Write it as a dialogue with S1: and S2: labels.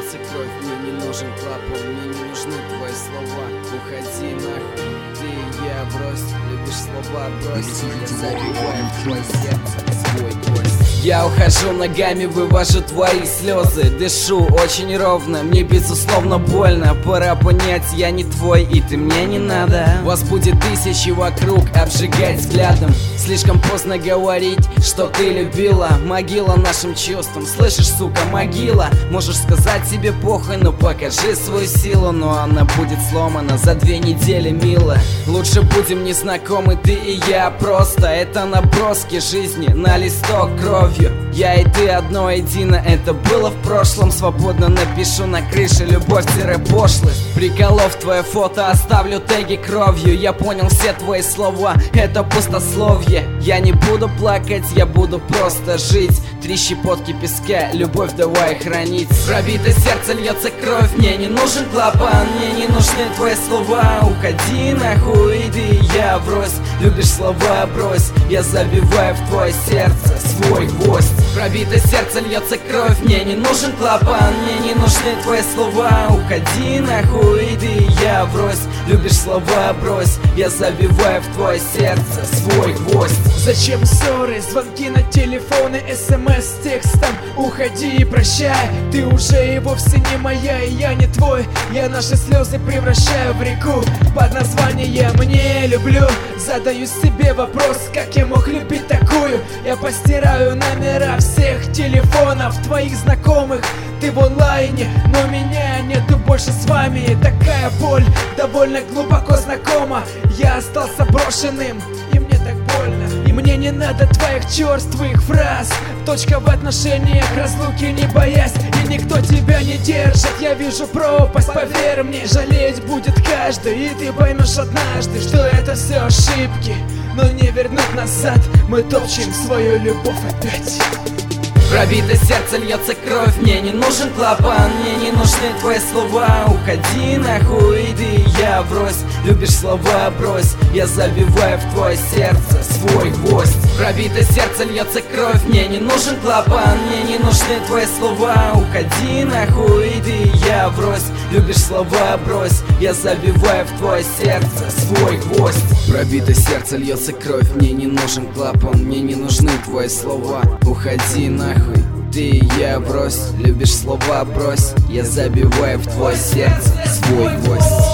S1: льется кровь, мне не нужен клапан, мне не нужны твои слова. Уходи нахуй, ты и я брось, любишь слова брось, я забиваю в твое сердце свой гость. Я ухожу ногами, вывожу твои слезы, дышу очень ровно, мне безусловно больно. Пора понять, я не твой и ты мне не надо. Вас будет тысячи вокруг, обжигать взглядом. Слишком поздно говорить, что ты любила. Могила нашим чувствам, слышишь, сука, могила. Можешь сказать себе похуй, но покажи свою силу. Но она будет сломана за 2 недели, мило. Лучше будем незнакомы, ты и я. Просто это наброски жизни на листок кровью. Я и ты одно едино, это было в прошлом. Свободно напишу на крыше любовь-пошлость. Приколов твое фото, оставлю теги кровью. Я понял все твои слова, это пустословие. Я не буду плакать, я буду просто жить. 3 щепотки песка, любовь давай хранить. Пробито сердце, льется кровь, мне не нужен клапан, мне не нужны твои слова. Уходи нахуй, иди и я врозь. Любишь слова брось, я забиваю в твое сердце свой гвоздь. Пробито сердце, льется кровь, мне не нужен клапан, мне не нужны твои слова. Уходи нахуй, иди и я врозь. Любишь слова брось, я забиваю в твое сердце свой гвоздь.
S2: Зачем ссоры, звонки на телефоны, смс с текстом? Уходи и прощай, ты уже и вовсе не моя, и я не твой. Я наши слезы превращаю в реку под названием «Не люблю». Задаю себе вопрос, как я мог любить такую. Я постираю номера всех телефонов твоих знакомых. Ты в онлайне, но меня нету больше с вами. Такая боль довольно глубоко знакома. Я остался брошенным, и мне так больно. И мне не надо твоих черствых фраз. Точка в отношениях, разлуки не боясь. И никто тебя не держит, я вижу пропасть. Поверь мне, жалеть будет каждый. И ты поймешь однажды, что это все ошибки, но не вернуть назад. Мы топчем свою любовь опять.
S1: Пробито сердце, льется кровь, мне не нужен клапан, мне не нужны твои слова. Уходи нахуй, иди и я врозь. Любишь слова брось, я забиваю в твое сердце свой гвоздь. Пробито сердце, льется кровь, мне не нужен клапан, мне не нужны твои слова. Уходи нахуй, иди и я врозь. Любишь слова брось, я забиваю в твое сердце свой гвоздь. Пробито сердце, льется кровь, мне не нужен клапан, мне не нужны твои слова. Уходи нахуй, ты и я брось. Любишь слова брось, я забиваю в твое сердце свой гвоздь.